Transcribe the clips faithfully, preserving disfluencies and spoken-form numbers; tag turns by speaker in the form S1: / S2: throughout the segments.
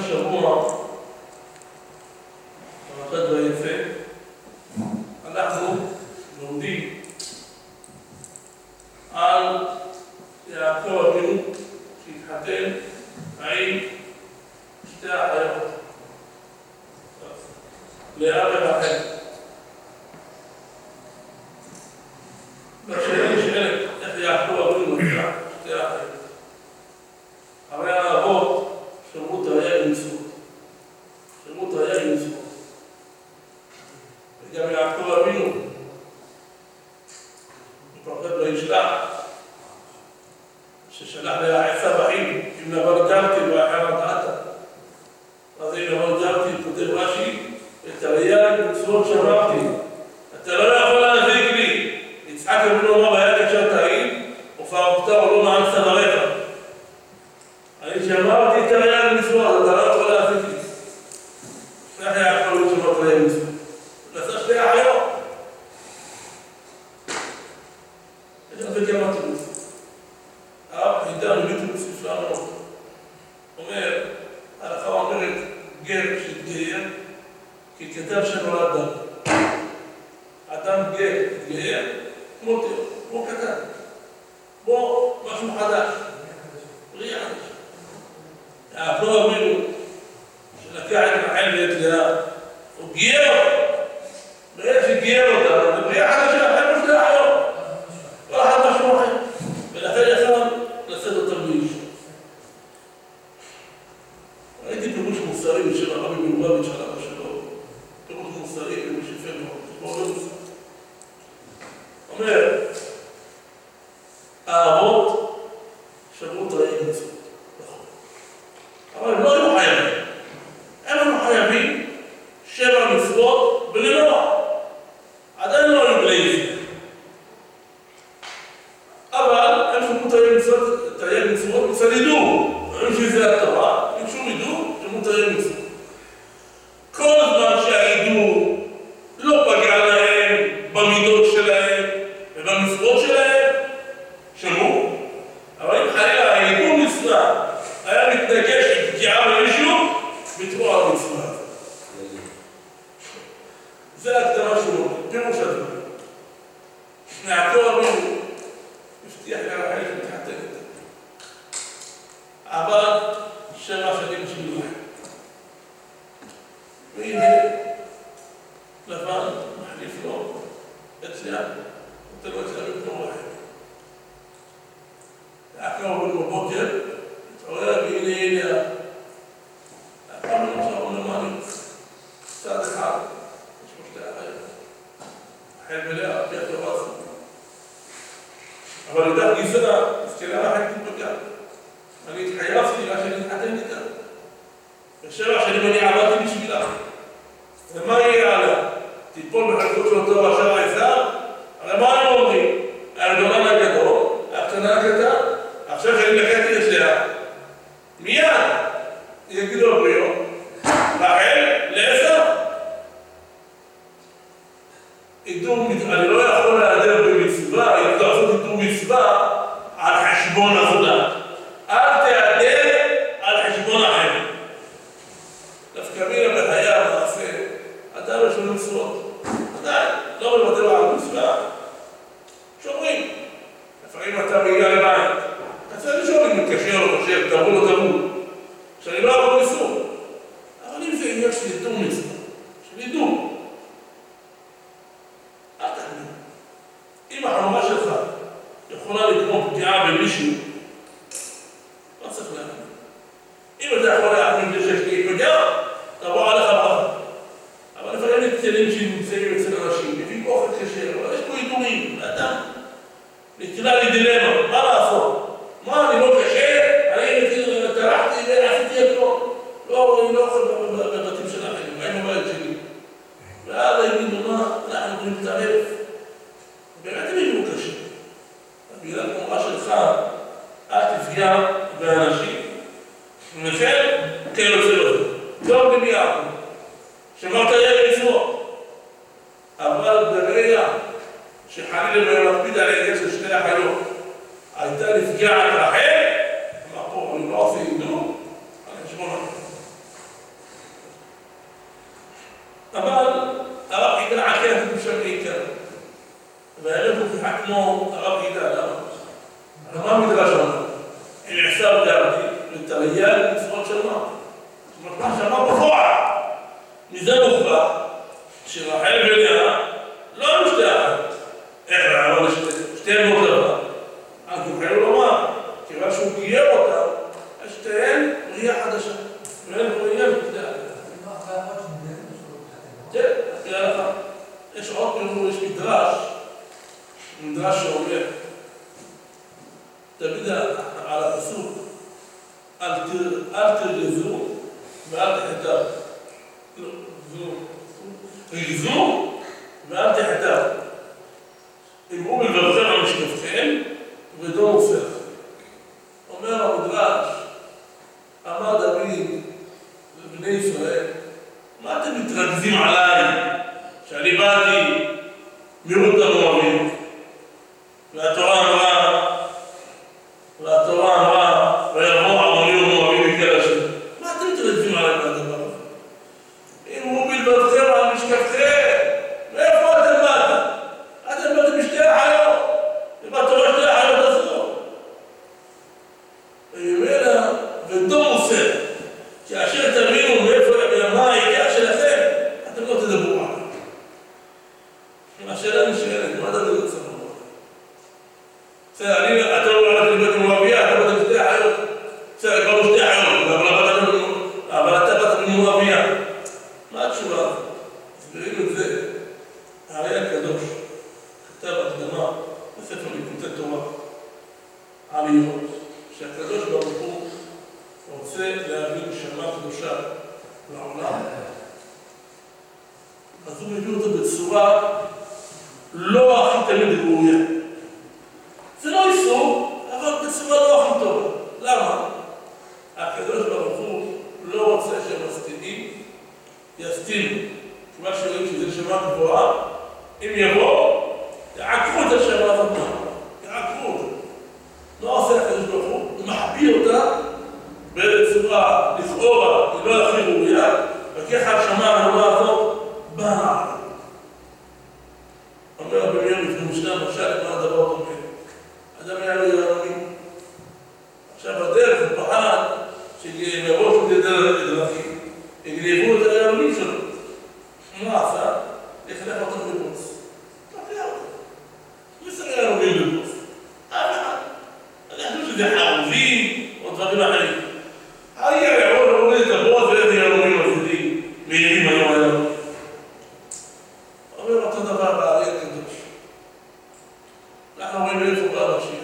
S1: השבוע, פרשת ויצא, אנחנו לומדים על יעקב אבינו שהתחתן עם שתי אחיות, לאה ורחל. והשאלה נשאלת איך יעקב אבינו לקח שתי אחיות. הרי האבות שמרו תרי"ג מצוות, שמרו תרי"ג מצוות. וגם יעקב אבינו בפרשת וישלח, ששלח לעשו אחיו, אם נבל גרתי ואחר נטעת. אז אם נבל גרתי, כותב רש"י, את תרי"ג מצוות שמרתי. אתה לא יכול להזיק לי. יצחק אבינו אמר והיה קשר תאים, ופרקת ולא מעל צוואריך. אני שמרתי את תרי"ג מצוות, אתה לא יכול להזיק לי. איך יעקב אבינו שמר תרי"ג מצוות? נעשה שתי אחיות. יש על זה כמה תירוץ. הרב חידה מביא תירוץ נפלא מאוד. אומר, ההלכה אומרת גר שהתגייר, כי כתב שנולד דם. אדם גר התגייר, כמו תיאור, כמו קטן. כמו משהו חדש. בריאה חדש. יעקב אבינו, שלקח את רחל ואת לאה, הוא גייר אותה. ברגע שגייר אותה, זה בריאה חדשה, אין לו שתי אחיות. כל אחד משהו אחר. ולכן יכל לשאת אותם באישה. ראיתי פירוש מוסרי של הרבי מלובביץ' עליו השלום. פירוש מוסרי, פירוש יפה מאוד. כמו לא מוסרי. אומר, האבות שמרו תרי"ג מצוות. נכון. אבל הם לא היו חייבים. הם היו חייבים שבע מצוות בלי נוח. עדיין לא היו בלי זה. אבל הם שמרו תרי"ג מצוות מצד ידעו. הם שזה התורה, הם שום ידעו, שמרו תרי"ג מצוות. כל הזמן שהידעו לא פגע להם במידות שלהם ובמצוות שלהם, שמרו. אבל אם חלילה הידעו מצווה היה מתנגש עם פגיעה במישהו, בתבוע המצווה. זה ההקדמה שלו, פירוש הדברים. יעקב אבינו הבטיח לרחל שמתחתנת. עבד שבע שנים של רחל. והנה, לבן מחליף לו את לאה, נותן לו את לאה בבנו רחל. יעקב אבינו בבוקר, התעורר והנה הנה לאה. יעקב אבינו עכשיו אומר מאמין, צד אחד, יש לו שתי אחיות. רחל ולאה, פי התורה עשו. אבל איתך גיסה, הזכירה רחל תתפגע. אני התחייבתי לה שאני אתחתן איתה. בשבע שנים אני עבדתי בשבילה. ומה יהיה עליה? תיפול בחלקות של אותו אשר העזר? הרי מה הם אומרים? הגדולן הגדול, הקטנה הקטן, עכשיו שאני לקחתי את לאה. מיד יגידו לבריאות, רחל לעזר. אני לא יכול להיעדר במצווה, אם לעשות איתו מצווה על חשבון עבודה. אל תיעדר על חשבון אחר. דווקא מילה בחיה מעשה, אתה לא שומע מצוות. עדיין, לא מוותר על מצווה. שומרים. לפעמים אתה מגיע לבית. אתה צריך לשאול אם מתקשר או חושב, תראו לו תראו. שאני לא אעבור איסור. אבל אם זה עניין של ידעו מצווה, של ידעו. אל תחמיא. אם החלומה שלך יכולה לגרום פגיעה במישהו, לא צריך להאמין. אם אתה יכול להאמין שיש לי פגיעה, תבוא עליך ברכה. אבל לפעמים נתקלים שנמצאים אצל אנשים, מביאים אוכל כשר, אבל יש פה עיתורים, לאדם. נתקלה לי דילמה, מה לעשות? מה, אני לא קשה? אני טרחתי ועשיתי את לא. לא, אני לא יכול בבתים של האחרים, אין בבית שלי. ואז יגידו, מה, אנחנו יכולים להתערף. באמת הם יגידו קשה. בגלל תנועה שלך, אל תפגע באנשים. ולכן, כן רוצה לו. לא במיעה. שמרת יד מצוות. אבל ברגע שחלילה לא מקפיד על העניין של שתי אחיות, הייתה נפגעת רחל, אמר פה, אני לא עושה עידור, על חשבון אחר. כמו הרב גידה, למה? אבל מה המדרש אומר? אם עשיו דעתי ותרי"ל מצוות של מה? זאת אומרת, מה שאמר בפועל. מזה מוכרח שרחל ולאה לא היו שתי אחת. איך רעיון שתיהן לא דבר? אז יוכלו לומר, כיוון שהוא גייר אותה, אז שתיהן בריאה חדשה. ואין בריאה מתדעה. כן, תראה לך. יש עוד פירוש, יש מדרש, מדרש שאומר, תמיד על הפסוק, אל תרגזו ואל תחטאו. לא, רגזו ואל תחטאו. אמרו בלבבכם על משקפכם ודום הופך. אומר המדרש, אמר דוד לבני ישראל, מה אתם מתרכזים עליי שאני באתי מרות המואבים והתורה אמרה והתורה אמרה ויבוא עמוני ומואבים בקהל השם. מה אתם מתרכזים עליי מהדבר הזה? אמרו בלבבכם על משקפכם. מאיפה אתם באתם? אתם באתם בשתי החיות ובתורה שתי החיות הזו. ויאמר ודום הופך, כאשר תבינו מאיפה מה העיקר שלכם, אתם לא תדברו עליו. השאלה נשאלת, מה אתה לא צריך לומר? בסדר, אני, אתה לא הולך לבית מואביה, אתה באת בשתי החיות. בסדר, כבר בשתי החיות, אבל אתה באת במואביה. מה התשובה? הסבירים את זה. הארי הקדוש כתב הקדמה בספר ליקוטי תורה על איוב, שהקדוש ברוך הוא רוצה להביא נשמה קדושה לעולם, אז הוא מביא אותו בצורה לא הכי תמיד ראויה. זה לא איסור, אבל בצורה לא הכי טובה. למה? הקדוש ברוך הוא לא רוצה שהמסתינים יסתינו. כיוון שרואים שזה נשמה גבוהה, אם יבוא, יעקרו את הנשמה הזאת מהעולם. יעקרו אותה. לא עושה הקדוש ברוך הוא, הוא מחביא אותה בצורה לכאורה, היא לא הכי ראויה, וכך הנשמה הנוראה הזאת באה לעולם. אומר רבי מאיר לפני משנה, משל מה הדבר אומר? אדם היה לו ירמים. עכשיו הדרך הוא פחד שמראש הוא ידע לדרכים, יגנבו את הירמים שלו. מה עשה? יחלף אותם בבוץ. תפריע אותם. מי שרי ירמים בבוץ? אף אחד. אני חושב שזה חרובים או דברים אחרים. היה יעוד להוריד את הבוץ ואיזה ירמים מפסידים מהירים היום היום. אומר אותו דבר בארי הקדוש. אנחנו רואים איפה בא המשיח.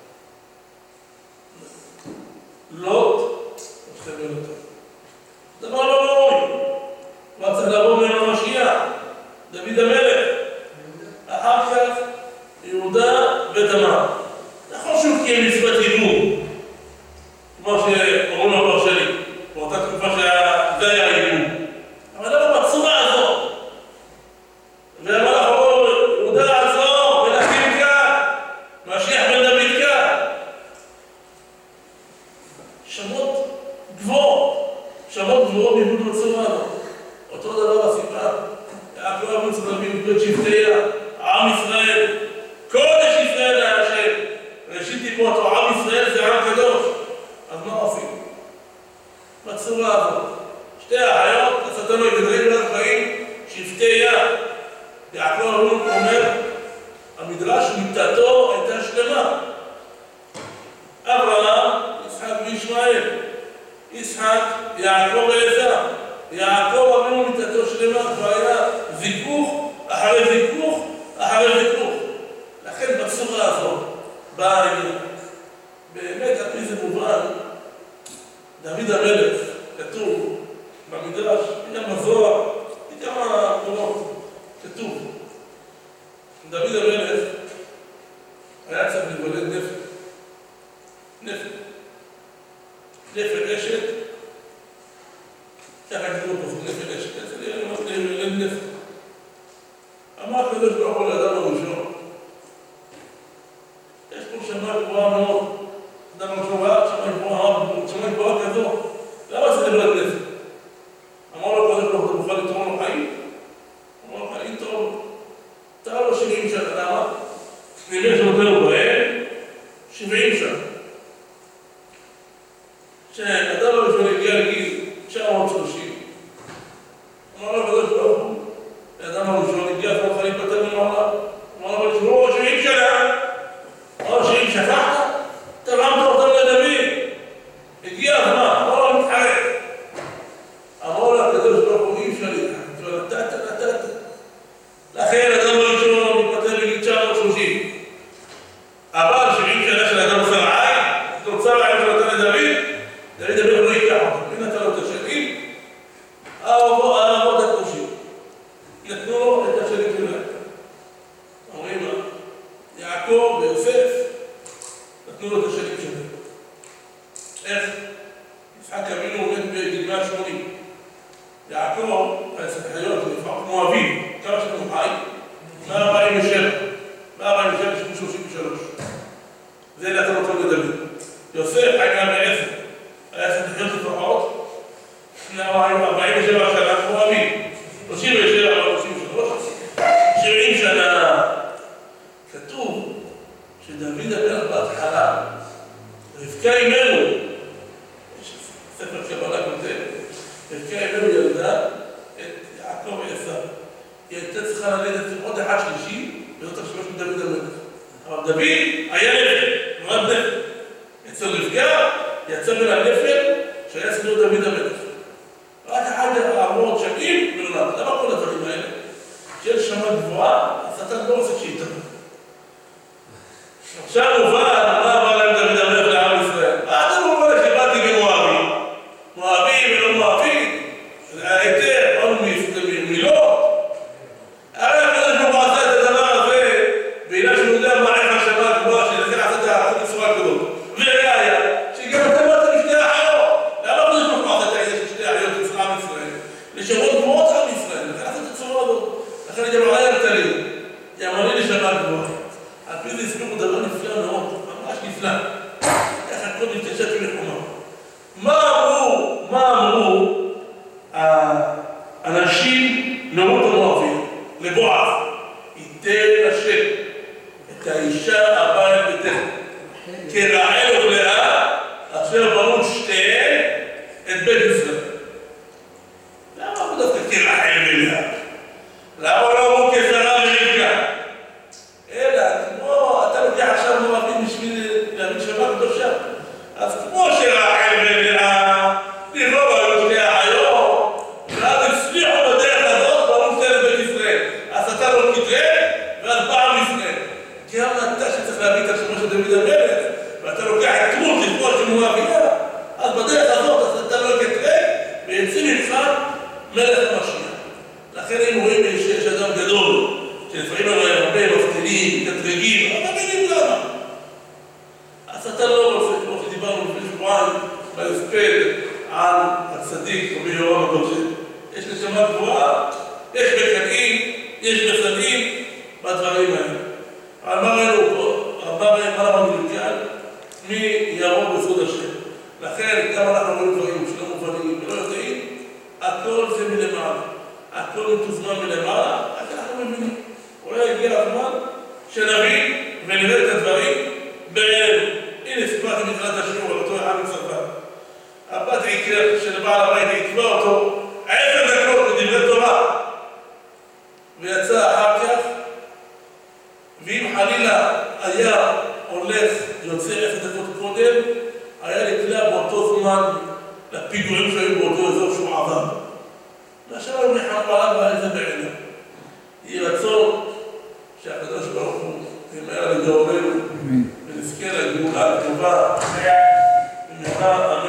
S1: לוט, מתחבר אותו. דבר לא ראוי. מה צריך לבוא ממנו המשיח? דוד המלך. אחר כך יהודה ותמר. נכון שהוא קיים מצוות ייבום, כמו שאומרים הפרשנים, באותה תקופה שזה היה ייבום. אבל למה בצורה הזאת? ואמר אחרון, יהודה לעזור ולהקים כאן, משיח בן דוד כאן. שמות גבוהות, שמות גבוהות ביבוד בצורה הזאת. אותו דבר הסיבה, יעקב אבינו צריך להביא את שבטיה, עם ישראל, קודש ישראל להשם. ראשית טיפו אותו, עם ישראל זה עם קדוש. אז מה עושים? בצורה הזאת. שתי החיות, השטן הגדולים והחיים, שבטיה. יעקב אבינו אומר, המדרש מיתתו הייתה שלמה. אברהם, יצחק וישמעאל. יצחק, יעקב ועשיו. יעקב אבינו מיתתו שלמה, והיה זיכוך אחרי זיכוך אחרי זיכוך. לכן בצורה הזאת באה העניין. באמת, על פי זה מובן, דוד המלך, כתוב במדרש, גם בזוהר, כמה קולות, כתוב. דוד המלך היה צריך להתוולד נפל. נפל. נפל אשת, ככה כתוב פה, נפל אשת, נפל נפל. אמר הקדוש ברוך הוא לאדם הראשון, יש פה שמה גבוהה מאוד, אדם הראשון ראה, שמה גבוהה, שמה גבוהה כזו, למה זה נפלת נפל? אמר לו הקדוש ברוך הוא, אתה מוכן לתרום לו חיים? אמר לו חיים טוב, תראה לו שבעים שנה, למה? נראה ארבעים ושבע שנה כמו אבי, שלושים ושבע, שלושים ושלוש, שבעים שנה. כתוב שדוד המלך בהתחלה, רבקה אימנו, יש ספר קבלה כותב, רבקה אימנו ילדה את יעקב ועשיו. היא הייתה צריכה ללדת עוד אחד שלישי, וזאת השמש של דוד המלך. אבל דוד היה נפל, נולד נפל. אצל רבקה יצא מן הנפל שהיה צריך להיות דוד המלך. רק אחד ארבעות שנים ונולד. למה כל הדברים האלה? שיש שמה גבוהה, השטן לא רוצה שהיא תבוא. עכשיו מובן, מה אמר להם דוד המלך לעם ישראל? אתם מובן שקיבלתי במואבים. מואבים ולא מואבים. היתר, עוד מילות. הרי הקדוש ברוך הוא עשה את הדבר הזה, בעילה שהוא יודע מה איך השמה הגבוהה, שלכן עשה את האחת בצורה כזאת. וראיה, שגם אתם באתם לשתי אחיות. למה הקדוש ברוך הוא עשה את העילה של שתי אחיות אצל עם ישראל? לשמות גבוהות עם ישראל, לכן עשה את הצורה הזאת. לכן גם עלי המתלים, יאמר לי לשמה גבוהה. על פי זה הסבירו דבר נפלא מאוד, ממש נפלא. איך הכל מתקשת ולחומה. מה אמרו, מה אמרו האנשים נורות המואבים לבועז? ייתן השם את האישה הבאה אל ביתך, כרעל ולאה, אשר בנו שתיהן את בית ישראל. למה הוא דווקא כרעל ולאה? למה לא אמרו כשרה ורבקה? אלא, כמו אתה לוקח עכשיו מואבים בשביל להביא שמה קדושה. אז כמו שרעל ולאה, לכאורה היו שתי אחיות, ואז הצליחו בדרך הזאת, בנו שתיהן את בית ישראל. אז אתה לא כתרן, ואז בא עם ישראל. גם אתה שצריך להביא את השמה של דוד המלך, ואתה לוקח את רות לכבוד של מואביה, אז בדרך הזאת אז אתה לא כתרן, ויצא ממך מלך המשיח. לכן הם רואים שיש אדם גדול, שלפעמים עליהם הרבה מפתינים, קטרגים, אבל מבינים למה. אז אתה לא רוצה, כמו שדיברנו לפני שבועיים, בהספד על הצדיק, רבי יורם הקודש. יש נשמה גבוהה, יש בקעים, יש בסדים, בדברים האלה. אבל מה ראינו פה? אמר הרב גליקל, מי יעמוד בסוד השם. לכן גם אנחנו רואים דברים שלא מובנים ולא יודעים, הכל זה מלמעלה. הכל מתוזמן מלמעלה, רק אנחנו מבינים. אולי הגיע הזמן שנבין ונראה את הדברים בערב. הנה סיפרתי מתחילת השיעור על אותו אחד מצרפת. הבת עיקר של בעל הבית עקבה אותו עשר דקות בדברי תורה. ויצא אחר כך, ואם חלילה היה הולך, יוצא עשר דקות קודם, היה נקלע באותו זמן לפיגועים שהיו באותו אזור שהוא עבר. ועכשיו הוא נחם עליו ועל זה בעיניו. יהי רצון שהקדוש ברוך הוא ימהר לגאולנו ונזכה לגאולה הטובה במהרה